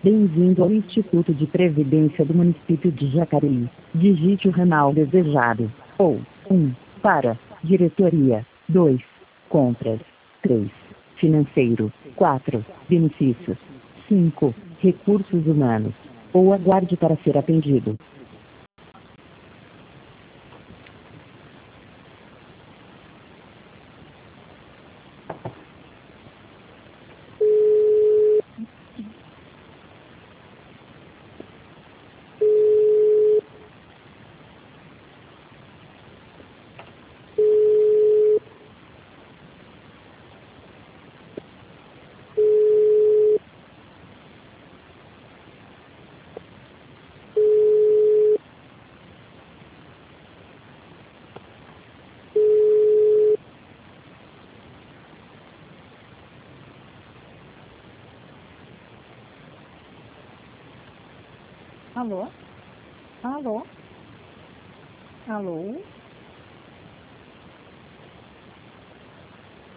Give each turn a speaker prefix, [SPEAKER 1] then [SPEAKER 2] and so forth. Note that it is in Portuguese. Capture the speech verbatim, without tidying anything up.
[SPEAKER 1] Bem-vindo ao Instituto de Previdência do Município de Jacareí. Digite o ramal desejado. Ou um para diretoria, dois compras, três financeiro, quatro benefícios, cinco recursos humanos. Ou aguarde para ser atendido.
[SPEAKER 2] Alô? Alô? Alô?